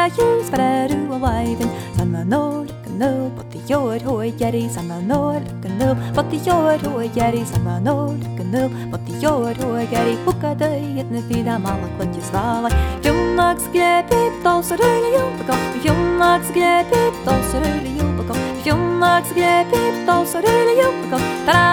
jus Sparru och liven San var noll But the yard hoi Jerry San var noll But the yard hoi Jerry San var noll But the yard hoi Jerry Hukka döjet nu fyra malla klutje svala Fjunnags grepip Dalsar öle jobba Fjunnags grepip Dalsar öle jobba Fjunnags grepip Dalsar öle jobba